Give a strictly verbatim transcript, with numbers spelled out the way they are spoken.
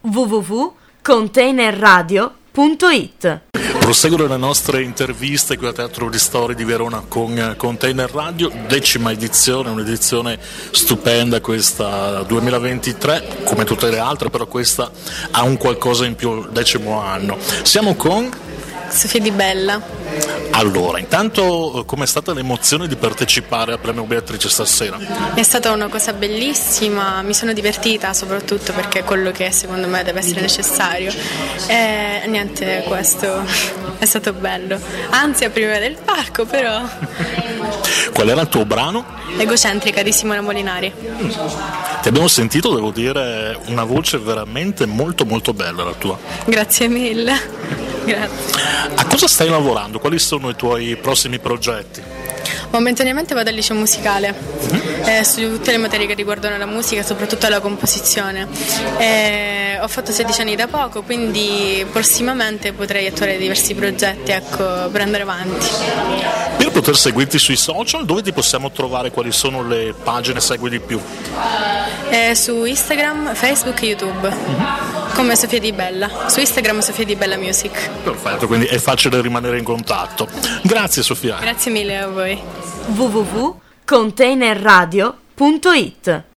w w w punto container radio punto it. Proseguono le nostre interviste qui al Teatro Ristori di Verona con Container Radio, decima edizione, un'edizione stupenda questa duemilaventitré, come tutte le altre, però questa ha un qualcosa in più, il decimo anno. Siamo con Sofia Di Bella. Allora, intanto com'è stata l'emozione di partecipare al Premio Beatrice stasera? È stata una cosa bellissima, mi sono divertita soprattutto perché è quello che secondo me deve essere necessario e niente, questo è stato bello, ansia prima del palco però. Qual era il tuo brano? Egocentrica di Simona Molinari. Ti abbiamo sentito, devo dire, una voce veramente molto molto bella la tua. Grazie mille. Grazie. A cosa stai lavorando? Quali sono i tuoi prossimi progetti? Momentaneamente vado al liceo musicale, mm-hmm. eh, studio tutte le materie che riguardano la musica, soprattutto la composizione. Eh, ho fatto sedici anni da poco, quindi prossimamente potrei attuare diversi progetti, ecco, per andare avanti. Per poter seguirti sui social, dove ti possiamo trovare? Quali sono le pagine segui di più? Eh, su Instagram, Facebook e YouTube, mm-hmm. come Sofia Di Bella. Su Instagram Sofia Di Bella Music. Perfetto, quindi è facile rimanere in contatto. Grazie Sofia. Grazie mille a voi. w w w punto container radio punto it